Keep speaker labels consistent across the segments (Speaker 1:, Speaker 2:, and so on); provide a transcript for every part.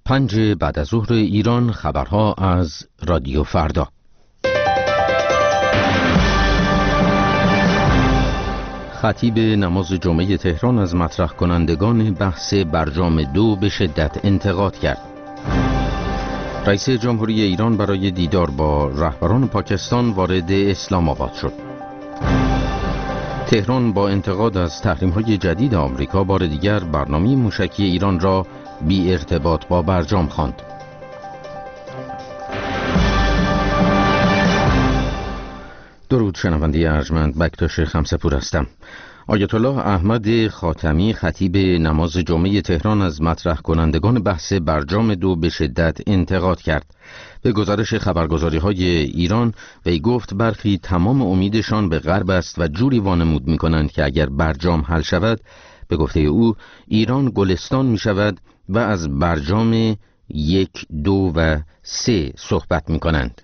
Speaker 1: 5 بعد از ظهر ایران، خبرها از رادیو فردا. خطیب نماز جمعه تهران از مطرح کنندگان بحث برجام 2 به شدت انتقاد کرد. رئیس جمهوری ایران برای دیدار با رهبران پاکستان وارد اسلام آباد شد. تهران با انتقاد از تحریم‌های جدید آمریکا بار دیگر برنامه موشکی ایران را بی ارتباط با برجام خواند. درود شنونده ارجمند، بکتاش خمسه‌پور هستم. آیت الله احمد خاتمی خطیب نماز جمعه تهران از مطرح کنندگان بحث برجام 2 به شدت انتقاد کرد. به گزارش خبرگزاری‌های ایران وی گفت برخی تمام امیدشان به غرب است و جوری وانمود می‌کنند که اگر برجام حل شود، به گفته او، ایران گلستان می‌شود و از برجام 1، 2 و 3 صحبت می‌کنند.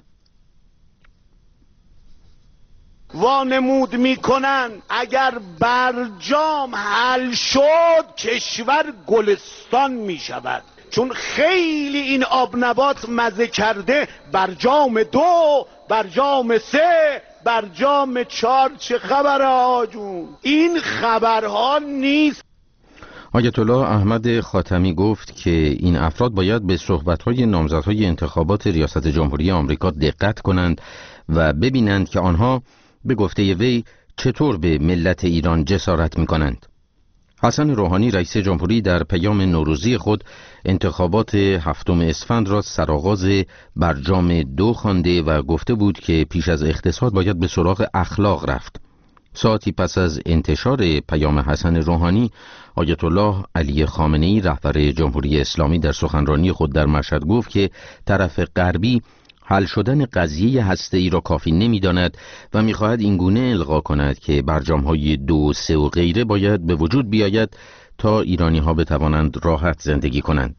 Speaker 2: وانمود میکنن اگر برجام حل شد کشور گلستان میشود، چون خیلی این آب نبات مزه کرده. برجام 2، برجام 3، برجام 4، چه خبره آجون؟ این خبرها نیست.
Speaker 1: آیت الله احمد خاتمی گفت که این افراد باید به صحبت‌های نامزدهای انتخابات ریاست جمهوری آمریکا دقت کنند و ببینند که آنها به گفته وی چطور به ملت ایران جسارت می‌کنند. حسن روحانی رئیس جمهوری در پیام نوروزی خود انتخابات 7 اسفند را سرآغاز برجام 2 خوانده و گفته بود که پیش از اقتصاد باید به سراغ اخلاق رفت. ساعتی پس از انتشار پیام حسن روحانی، آیت الله علی خامنه‌ای رهبر جمهوری اسلامی در سخنرانی خود در مشهد گفت که طرف غربی حل شدن قضیه هسته‌ای را کافی نمی‌داند و می‌خواهد اینگونه القا کند که برجام‌های 2، 3 و غیره باید به وجود بیاید تا ایرانی‌ها بتوانند راحت زندگی کنند.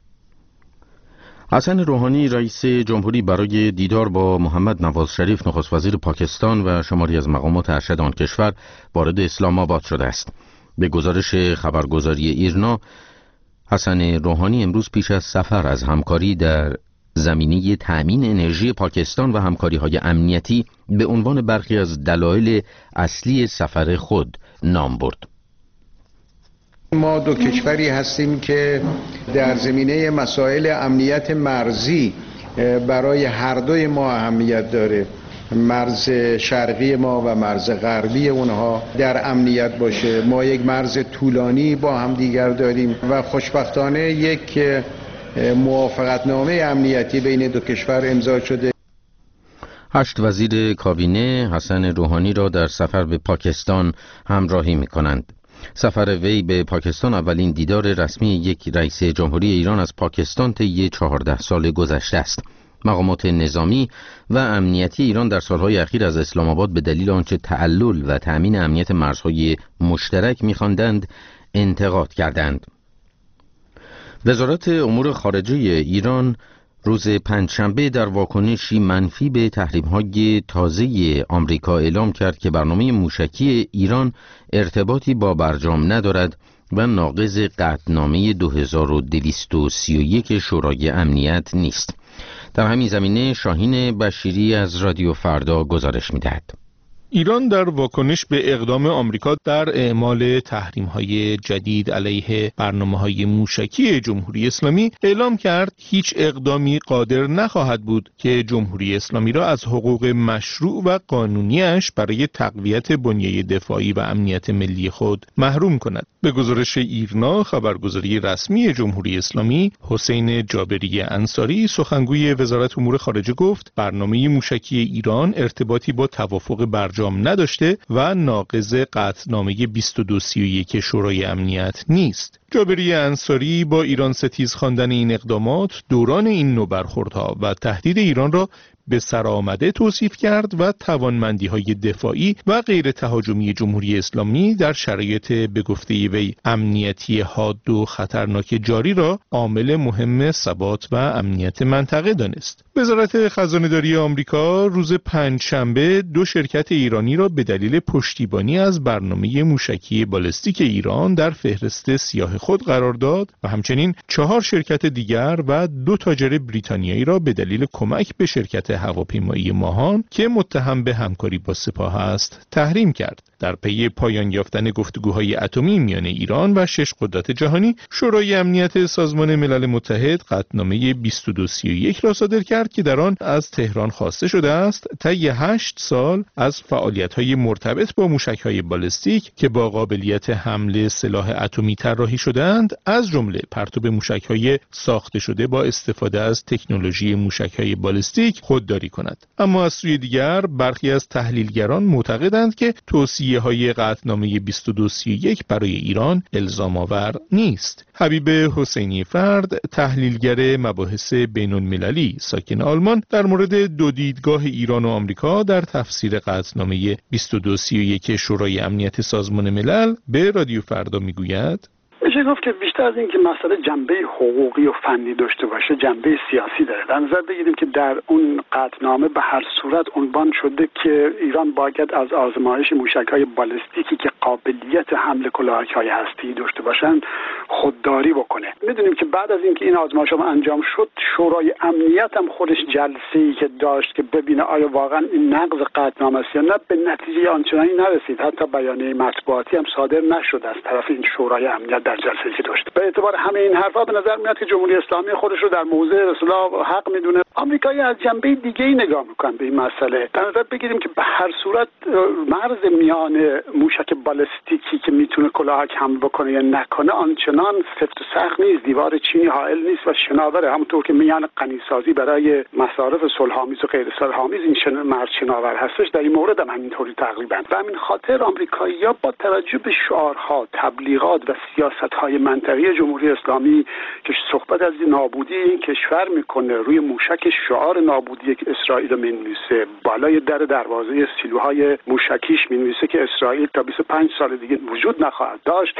Speaker 1: حسن روحانی رئیس جمهوری برای دیدار با محمد نواز شریف نخست وزیر پاکستان و شماری از مقامات ارشد آن کشور وارد اسلام آباد شده است. به گزارش خبرگزاری ایرنا، حسن روحانی امروز پیش از سفر از همکاری در زمینه تأمین انرژی پاکستان و همکاری‌های امنیتی به عنوان برخی از دلایل اصلی سفر خود نام برد.
Speaker 3: ما دو کشوری هستیم که در زمینه مسائل امنیت مرزی برای هر دوی ما اهمیت داره. مرز شرقی ما و مرز غربی اونها در امنیت باشه. ما یک مرز طولانی با هم دیگر داریم و خوشبختانه یک موافقتنامه امنیتی بین دو کشور امضا شده.
Speaker 1: 8 وزیر کابینه حسن روحانی را در سفر به پاکستان همراهی می‌کنند. سفر وی به پاکستان اولین دیدار رسمی یک رئیس جمهوری ایران از پاکستان طی 14 سال گذشته است. مقامات نظامی و امنیتی ایران در سالهای اخیر از اسلام آباد به دلیل آنچه تعلل و تأمین امنیت مرزهای مشترک می‌خواندند انتقاد کردند. وزارت امور خارجه ایران روز پنجشنبه در واکنشی منفی به تحریم‌های تازه آمریکا اعلام کرد که برنامه موشکی ایران ارتباطی با برجام ندارد و ناقض قطعنامه 2231 شورای امنیت نیست. در همین زمینه شاهین بشیری از رادیو فردا گزارش می‌دهد.
Speaker 4: ایران در واکنش به اقدام آمریکا در اعمال تحریم‌های جدید علیه برنامه‌های موشکی جمهوری اسلامی اعلام کرد هیچ اقدامی قادر نخواهد بود که جمهوری اسلامی را از حقوق مشروع و قانونیش برای تقویت بنیه دفاعی و امنیت ملی خود محروم کند. به گزارش ایرنا، خبرگزاری رسمی جمهوری اسلامی، حسین جابری انصاری سخنگوی وزارت امور خارجه گفت برنامه موشکی ایران ارتباطی با توافق برجام نداشته و ناقض قطعنامه 2231 شورای امنیت نیست. جابری انصاری با ایران ستیز خواندن این اقدامات دوران این نوع برخوردها و تهدید ایران را به سرآمده توصیف کرد و توانمندی‌های دفاعی و غیر تهاجمی جمهوری اسلامی در شرایط به گفته وی امنیتی حاد و خطرناک جاری را عامل مهم ثبات و امنیت منطقه دانست. وزارت خزانه‌داری آمریکا روز پنجشنبه 2 شرکت ایرانی را به دلیل پشتیبانی از برنامه موشکی بالستیک ایران در فهرست سیاه خود قرار داد و همچنین 4 شرکت دیگر و 2 تاجر بریتانیایی را به دلیل کمک به شرکت هواپیمایی ماهان که متهم به همکاری با سپاه است تحریم کرد. در پی پایان یافتن گفتگوهای اتمی میان ایران و 6 قدرت جهانی، شورای امنیت سازمان ملل متحد قطعنامه 2231 را صادر کرد که در آن از تهران خواسته شده است طی 8 سال از فعالیت‌های مرتبط با موشک‌های بالستیک که با قابلیت حمل سلاح اتمی طراحی شده‌اند، از جمله پرتاب موشک‌های ساخته شده با استفاده از تکنولوژی موشک‌های بالستیک خودداری کند. اما از سوی دیگر برخی از تحلیلگران معتقدند که توصیه‌های قطعنامه 2231 برای ایران الزام‌آور نیست. حبیب حسینی فرد، تحلیلگر مباحث بین‌المللی ساکن آلمان، در مورد 2 دیدگاه ایران و آمریکا در تفسیر قطعنامه 2231 شورای امنیت سازمان ملل به رادیو فردا میگوید:
Speaker 5: میشه گفت که بیشتر از این که مسئله جنبه حقوقی و فنی داشته باشه، جنبه سیاسی داره. در نظر بگیریم که در اون قطعنامه به هر صورت عنوان شده که ایران باید از آزمایش موشک‌های بالستیکی که قابلیت حمل کلاهک‌های هسته‌ای داشته باشن خودداری بکنه. میدونیم که بعد از اینکه این آزمایش‌ها انجام شد، شورای امنیت هم خودش جلسه‌ای که داشت که ببینه آیا واقعا این نقض قطعنامه است یا نه، به نتیجه آنچنانی نرسید. حتی بیانیه مطبوعاتی هم صادر نشد از طرف این شورای امنیت در جلسه‌ای که داشت. به اعتبار همه این حرفا به نظر میاد که جمهوری اسلامی خودش رو در موضع اصلاح حق میدونه. آمریکایی از جنبه دیگه‌ای نگاه میکنن به این مسئله. در نظر بگیریم که به هر صورت مرز میان موشک بالستیکی که میتونه کلاهک حمل بکنه یا نکنه آنچنان سفت و سخت نیست. دیوار چینی حائل نیست و شناوره. همونطور که میان غنیسازی برای مصارف صلح‌آمیز و غیر صلح‌آمیز این مرز شناور هستش، در این مورد هم همینطوری تقریبا. و همین خاطر آمریکایی‌ها با توجه به شعارها، تبلیغات و سیاست‌های منطقی جمهوری اسلامی که صحبت از نابودی این کشور میکنه، روی موشک شعار نابودی که اسرائیل مینویسه، بالای در دروازه سیلوهای موشکیش مینویسه که اسرائیل تا 25 سال دیگه وجود نخواهد داشت،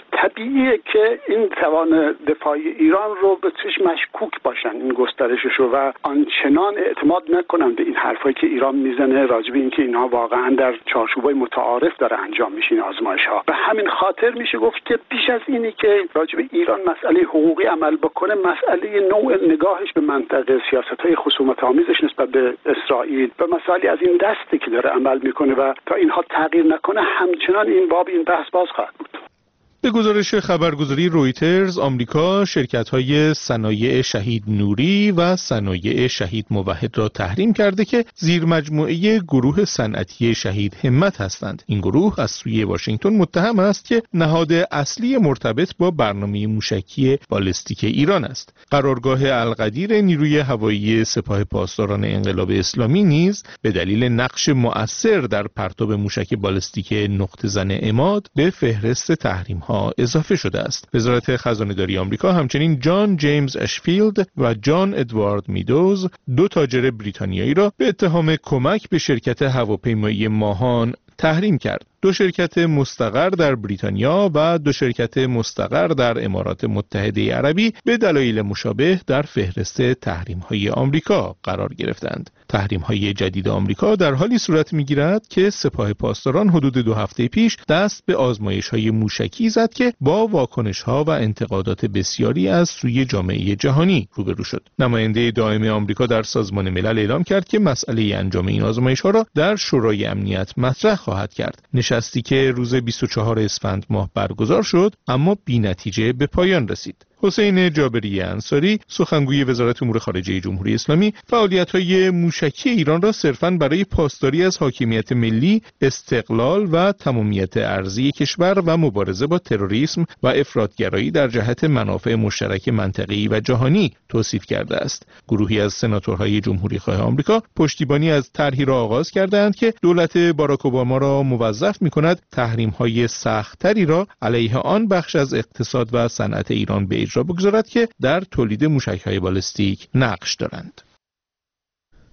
Speaker 5: طبیعیه که این توان دفاعی ایران رو به چش مشکوک باشن این گسترشش و آنچنان اعتماد نکنن به این حرفایی که ایران میزنه راجع به اینکه اینها واقعا در چارچوبای متعارف داره انجام میشه این آزمایش‌ها. به همین خاطر میشه گفت که بیش از اینی که راجع به ایران مسئله حقوقی عمل بکنه، مسئله نوع نگاهش به منطقه، سیاست‌های خصومت‌آمیزش نسبت به اسرائیل و مسائلی از این دستی که داره عمل میکنه و تا اینها تغییر نکنه همچنان این باب این بحث باز خواهد بود.
Speaker 4: به گزارش خبرگزاری رویترز، آمریکا شرکت‌های صنایع شهید نوری و صنایع شهید موحد را تحریم کرده که زیر مجموعه گروه صنعتی شهید همت هستند. این گروه از سوی واشنگتن متهم است که نهاد اصلی مرتبط با برنامه موشکی بالستیک ایران است. قرارگاه القدیر نیروی هوایی سپاه پاسداران انقلاب اسلامی نیز به دلیل نقش مؤثر در پرتاب موشک بالستیک نقطه زن عماد به فهرست تحریم‌ها اضافه شده است. وزارت خزانه‌داری آمریکا همچنین جان جیمز اشفیلد و جان ادوارد میدوز، 2 تاجر بریتانیایی را به اتهام کمک به شرکت هواپیمایی ماهان تحریم کرد. 2 شرکت مستقر در بریتانیا و 2 شرکت مستقر در امارات متحده عربی به دلایل مشابه در فهرست تحریم‌های آمریکا قرار گرفتند. تحریم‌های جدید آمریکا در حالی صورت می‌گیرد که سپاه پاسداران حدود 2 هفته پیش دست به آزمایش‌های موشکی زد که با واکنش‌ها و انتقادات بسیاری از سوی جامعه جهانی روبرو شد. نماینده دائم آمریکا در سازمان ملل اعلام کرد که مسئله انجام این آزمایش‌ها را در شورای امنیت مطرح خواهد کرد. نشستی که روز 24 اسفند ماه برگزار شد اما بی‌نتیجه به پایان رسید. حسین جابری انصاری، سخنگوی وزارت امور خارجه جمهوری اسلامی، فعالیت‌های موشکی ایران را صرفاً برای پاسداری از حاکمیت ملی، استقلال و تمامیت ارضی کشور و مبارزه با تروریسم و افراطگرایی در جهت منافع مشترک منطقه‌ای و جهانی توصیف کرده است. گروهی از سناتورهای جمهوری‌خواه آمریکا پشتیبانی از طرحی را آغاز کردند که دولت باراک اوباما را موظف می‌کند تحریم‌های سخت‌تری را علیه آن بخش از اقتصاد و صنعت ایران به اجرا بگذارد که در تولید موشک‌های بالستیک نقش دارند.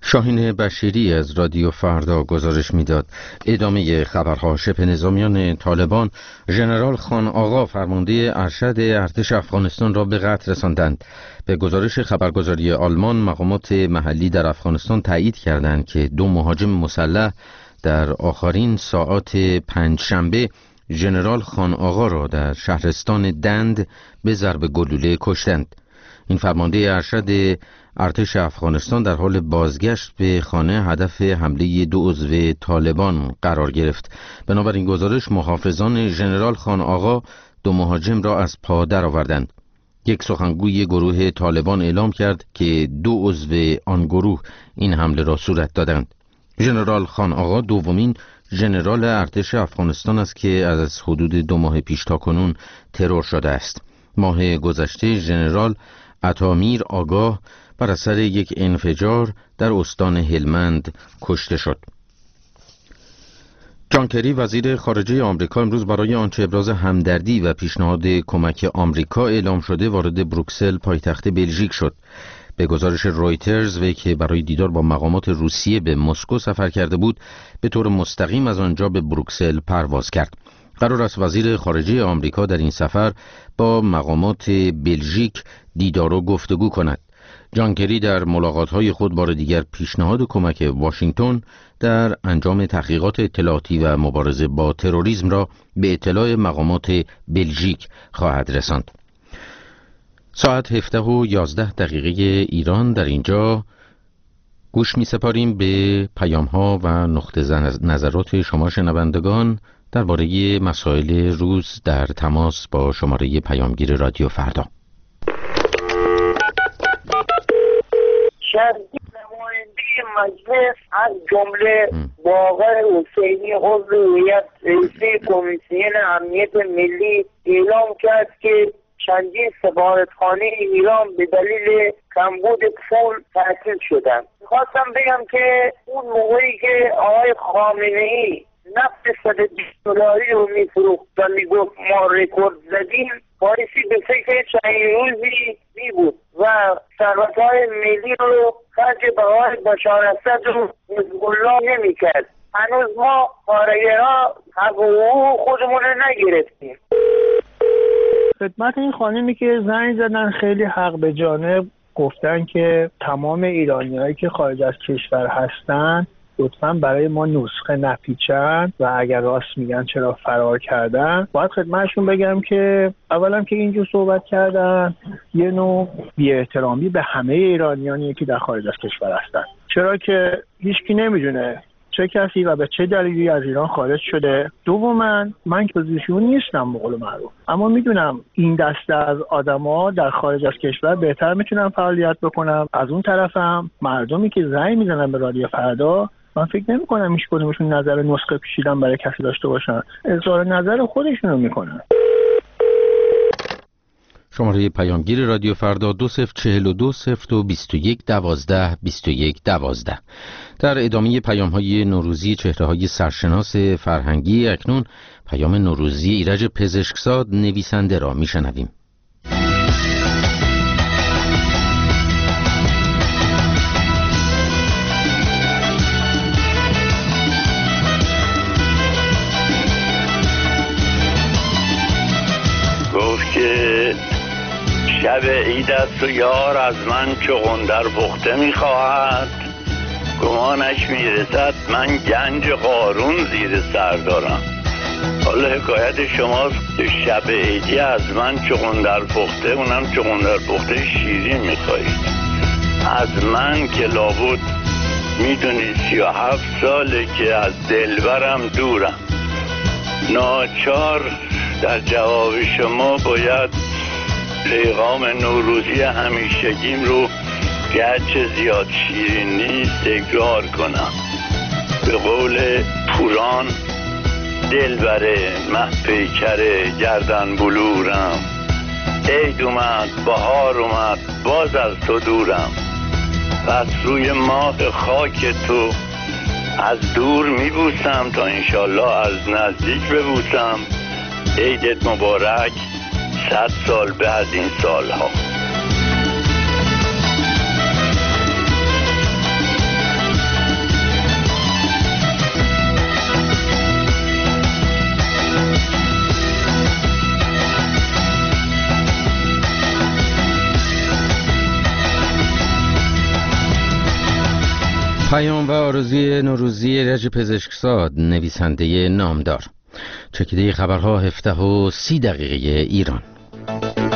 Speaker 1: شاهین بشیری از رادیو فردا گزارش میداد. ادامه خبرها. شبه نظامیان طالبان ژنرال خان آقا فرمانده ارشد ارتش افغانستان را به قتل رساندند. به گزارش خبرگزاری آلمان، مقامات محلی در افغانستان تایید کردند که 2 مهاجم مسلح در آخرین ساعات پنجشنبه ژنرال خان آقا را در شهرستان دند به ضرب گلوله کشتند. این فرمانده ارشد ارتش افغانستان در حال بازگشت به خانه هدف حمله 2 عضو طالبان قرار گرفت. بنابراین گزارش محافظان ژنرال خان آقا 2 مهاجم را از پا درآوردند. یک سخنگوی گروه طالبان اعلام کرد که 2 عضو آن گروه این حمله را صورت دادند. ژنرال خان آقا دومین ژنرال ارتش افغانستان است که از حدود 2 ماه پیش تا کنون ترور شده است. ماه گذشته ژنرال عطامیر آگاه بر اثر یک انفجار در استان هلمند کشته شد. جان کری وزیر خارجه آمریکا امروز برای آنچه ابراز همدردی و پیشنهاد کمک آمریکا اعلام شده وارد بروکسل پایتخت بلژیک شد. به گزارش رویترز، وی که برای دیدار با مقامات روسیه به مسکو سفر کرده بود، به طور مستقیم از آنجا به بروکسل پرواز کرد. قرار است وزیر خارجه آمریکا در این سفر با مقامات بلژیک دیدار و گفتگو کند. جان کری در ملاقات‌های خود بار دیگر پیشنهاد کمک واشنگتن در انجام تحقیقات اطلاعاتی و مبارزه با تروریسم را به اطلاع مقامات بلژیک خواهد رساند. ساعت 17:11 ایران در اینجا گوش می سپاریم به پیام‌ها و نقطه نظرات شما شنوندگان درباره مسائل روز در تماس با شماره پیامگیر رادیو فردا.
Speaker 6: شرطی نماینده مجلس از جمله باقر حسینی عضو هیئت رئیسه کمیسیون امنیت ملی اعلام کرد که چندین سفارتخانه ایران به دلیل کمبود پول تعطیل شدند. خواستم بگم که اون موقعی که آقای خامنه‌ای نفت $120 رو میفروخت و میگفت ما رکورد زدیم، پاریسی به فکر چند روزی می بود و ثروت‌های ملی رو خرج بهای بشار اسد رو حزب الله نمی کرد. هنوز ما کارگرها حق و حقوق خودمون رو نگرفتیم.
Speaker 7: خدمت این خانمی که زنگ زدن خیلی حق به جانب گفتن که تمام ایرانیایی که خارج از کشور هستن لطفاً برای ما نسخه نپیچن و اگر راست میگن چرا فرار کردن. باید خدمتشون بگم که اولا که اینجور صحبت کردن یه نوع بی‌احترامی به همه ایرانیانی که در خارج از کشور هستن، چرا که هیچکی نمیدونه چه کسی و به چه دلیلی از ایران خارج شده. دوما من پوزیشن نیستم به قول معروف، اما میدونم این دسته از آدما در خارج از کشور بهتر میتونن فعالیت بکنن. از اون طرفم مردمی که زنگ میزنن به رادیو فردا، من فکر نمی کنم هیچ کدومشون نظر نسخه پیچیدن برای کسی داشته باشن، اظهار نظر خودشون رو میکنن.
Speaker 1: شماره پیامگیر رادیو فردا 2042-021-12-21-12. در ادامه پیام‌های نوروزی چهره‌های سرشناس فرهنگی، اکنون پیام نوروزی ایرج پزشکزاد نویسنده را میشنویم.
Speaker 8: گفت که شب عید است و یار از من چون در پخته میخواهد، گمانش میرسد من گنج قارون زیر سر دارم. حالا حکایت شماست که شب عیدی از من چون در پخته، اونم چون در پخته شیرین میخواهید از من که لابد میدونید 37 ساله که از دلبرم دورم. ناچار در جواب شما باید پیغام نوروزی همیشگیم رو گرچه زیاد شیرین نیست تکرار کنم. به قول پوران دلبره مه پیکره گردن بلورم، عید اومد بهار اومد باز از تو دورم، پس روی ماه خاک تو از دور میبوسم تا انشالله از نزدیک ببوسم. عیدت مبارک، 100 سال به از این سالها.
Speaker 1: پیام و آرزوی نوروزی رجب پزشکزاد، نویسنده نامدار. چکیده خبرها 17:30 ایران.